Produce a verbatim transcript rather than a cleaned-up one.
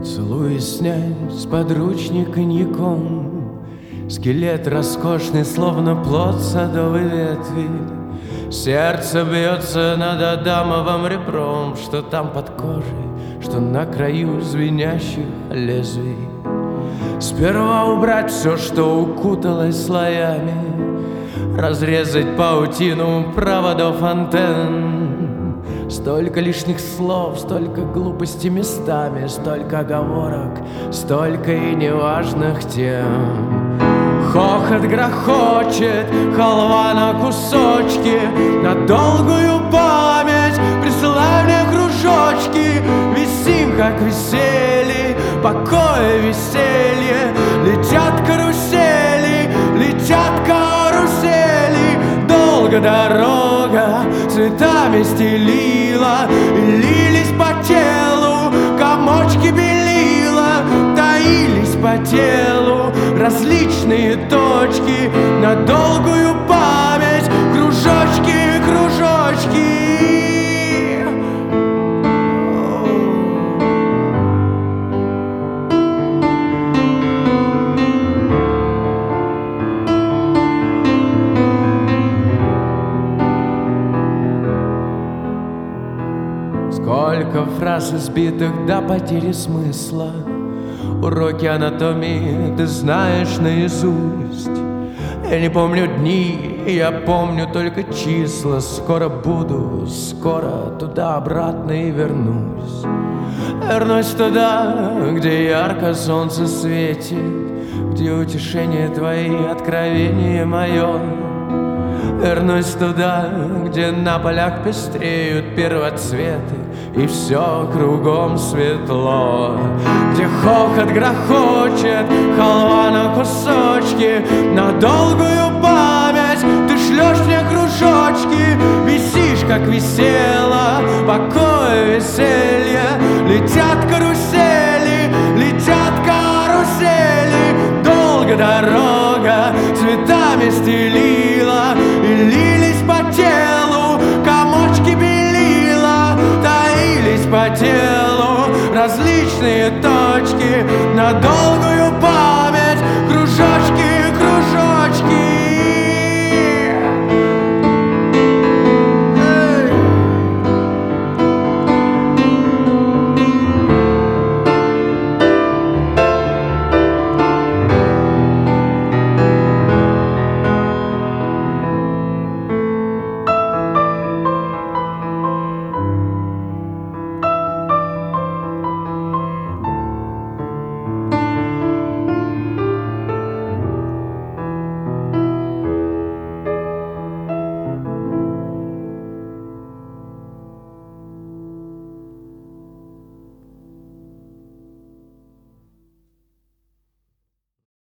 Поцелуй снять с подручника коньяком, скелет роскошный, словно плод садовой ветви. Сердце бьется над адамовым ребром, что там под кожей, что на краю звенящих лезвий. Сперва убрать все, что укуталось слоями, разрезать паутину проводов антенн. Столько лишних слов, столько глупости местами, столько оговорок, столько и неважных тем. Хохот грохочет, халва на кусочки, на долгую память присылай мне кружочки. Висим, как висели, покой и веселье. Летят карусели, летят карусели. Долго дорога цветами стелила, и лились по телу комочки белила. Таились по телу различные точки, на долгую память кружочки, кружочки. Сколько фраз избитых до потери смысла, уроки анатомии ты знаешь наизусть. Я не помню дни, я помню только числа. Скоро буду, скоро туда-обратно и вернусь. Вернусь туда, где ярко солнце светит, где утешение твои, откровение мое. Вернусь туда, где на полях пестреют первоцветы, и все кругом светло. Где хохот грохочет, халва на кусочки, на долгую память ты шлешь мне кружочки. Висишь, как висела, покой, веселье. Летят карусели, летят карусели. Долго дорога цветами стелила, и лились по телу комочки белила. Таились по телу различные точки, на долгую